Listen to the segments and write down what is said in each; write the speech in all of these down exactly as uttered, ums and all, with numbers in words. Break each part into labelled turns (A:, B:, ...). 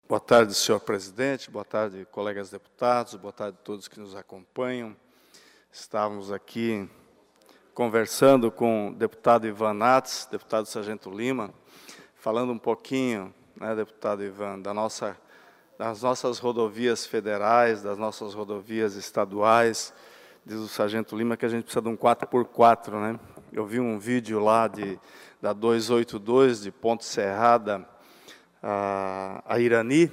A: Boa tarde, senhor presidente, boa tarde, colegas deputados, boa tarde a todos que nos acompanham. Estávamos aqui conversando com o deputado Ivan Nats, deputado Sargento Lima, falando um pouquinho, né, deputado Ivan, da nossa, das nossas rodovias federais, das nossas rodovias estaduais. Diz o Sargento Lima que a gente precisa de um quatro por quatro, né? Eu vi um vídeo lá de, da duzentos e oitenta e dois, de Ponte Serrada a, a Irani.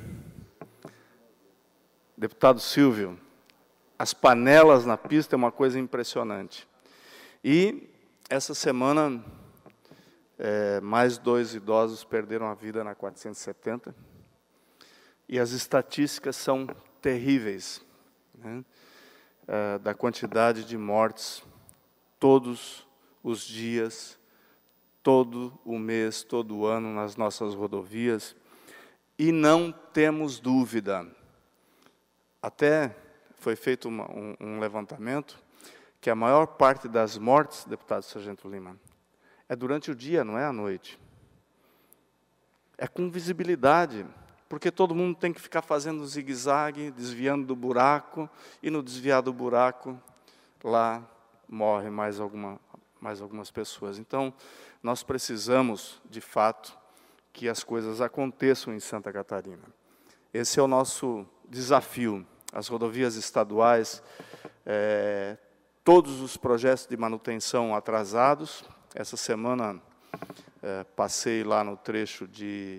A: Deputado Silvio, as panelas na pista é uma coisa impressionante. E, essa semana, é, mais dois idosos perderam a vida na quatrocentos e setenta, e as estatísticas são terríveis, né, é, da quantidade de mortes todos os dias, todo o mês, todo o ano nas nossas rodovias, e não temos dúvida. Até foi feito uma, um, um levantamento que a maior parte das mortes, deputado Sargento Lima, é durante o dia, não é à noite. É com visibilidade, porque todo mundo tem que ficar fazendo zigue-zague, desviando do buraco, e no desviar do buraco, lá morre mais, alguma, mais algumas pessoas. Então, nós precisamos, de fato, que as coisas aconteçam em Santa Catarina. Esse é o nosso desafio. As rodovias estaduais, é, todos os projetos de manutenção atrasados. Essa semana, é, passei lá no trecho de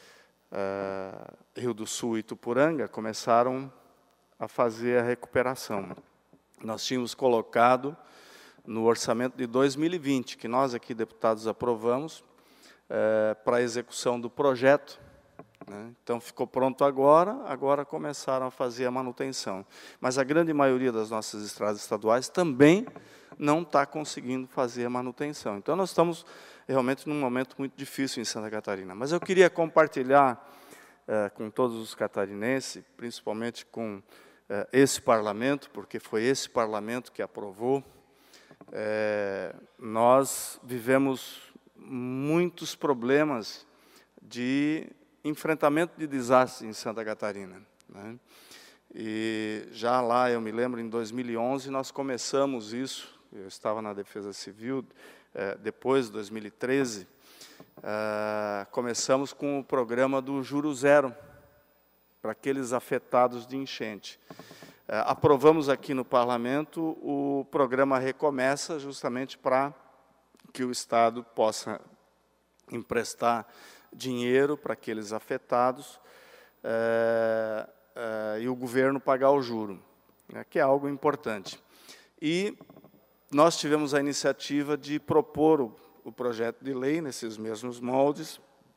A: é, Rio do Sul e Tupuranga, começaram a fazer a recuperação. Nós tínhamos colocado no orçamento de dois mil e vinte, que nós aqui, deputados, aprovamos, é, para a execução do projeto, né? Então, ficou pronto agora, agora começaram a fazer a manutenção. Mas a grande maioria das nossas estradas estaduais também não está conseguindo fazer a manutenção. Então, nós estamos realmente num momento muito difícil em Santa Catarina. Mas eu queria compartilhar é, com todos os catarinenses, principalmente com é, esse parlamento, porque foi esse parlamento que aprovou. É, nós vivemos muitos problemas de enfrentamento de desastres em Santa Catarina, né? E já lá, eu me lembro, em dois mil e onze, nós começamos isso, eu estava na Defesa Civil, eh, depois, dois mil e treze, eh, começamos com o programa do Juro Zero, para aqueles afetados de enchente. Eh, aprovamos aqui no Parlamento o programa Recomeça, justamente para que o Estado possa emprestar dinheiro para aqueles afetados é, é, e o governo pagar o juro, né, que é algo importante. E nós tivemos a iniciativa de propor o, o projeto de lei nesses mesmos moldes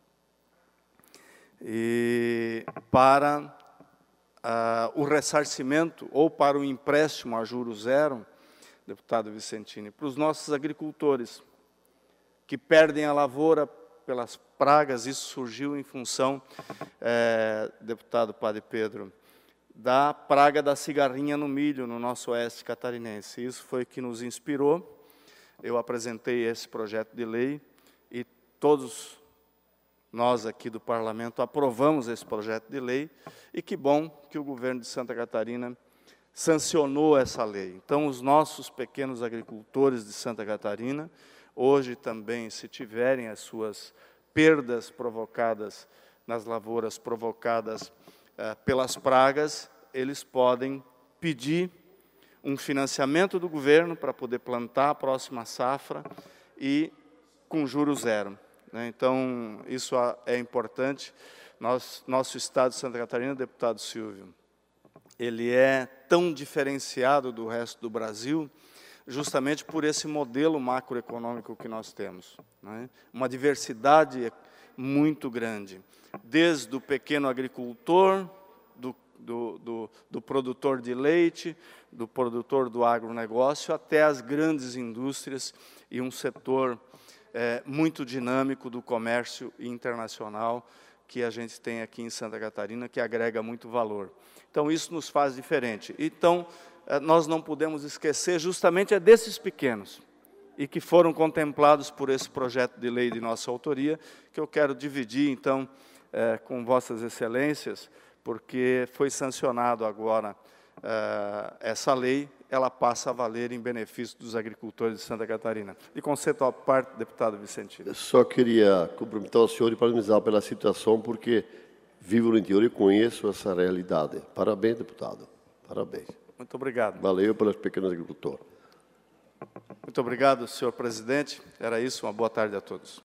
A: e para ah, o ressarcimento ou para o empréstimo a juro zero, deputado Vicentini, para os nossos agricultores que perdem a lavoura pelas pragas. Isso surgiu em função, é, deputado Padre Pedro, da praga da cigarrinha no milho, no nosso oeste catarinense. Isso foi que nos inspirou. Eu apresentei esse projeto de lei e todos nós aqui do Parlamento aprovamos esse projeto de lei, e que bom que o governo de Santa Catarina sancionou essa lei. Então, os nossos pequenos agricultores de Santa Catarina, hoje também, se tiverem as suas perdas provocadas nas lavouras, provocadas eh, pelas pragas, eles podem pedir um financiamento do governo para poder plantar a próxima safra e com juro zero, né? Então, isso é importante. Nós, nosso Estado de Santa Catarina, deputado Silvio, ele é tão diferenciado do resto do Brasil, justamente por esse modelo macroeconômico que nós temos, né? Uma diversidade muito grande, desde o pequeno agricultor, do, do, do, do produtor de leite, do produtor do agronegócio, até as grandes indústrias e um setor é, muito dinâmico do comércio internacional que a gente tem aqui em Santa Catarina, que agrega muito valor. Então, isso nos faz diferente. Então, nós não podemos esquecer justamente é desses pequenos, e que foram contemplados por esse projeto de lei de nossa autoria, que eu quero dividir, então, eh, com Vossas Excelências, porque foi sancionado agora eh, essa lei, ela passa a valer em benefício dos agricultores de Santa Catarina. E conceito à parte, deputado Vicentino.
B: Eu só queria cumprimentar o senhor e parabenizar pela situação, porque vivo no interior e conheço essa realidade. Parabéns, deputado. Parabéns.
A: Muito obrigado.
B: Valeu pelos pequenos agricultores.
A: Muito obrigado, senhor presidente. Era isso. Uma boa tarde a todos.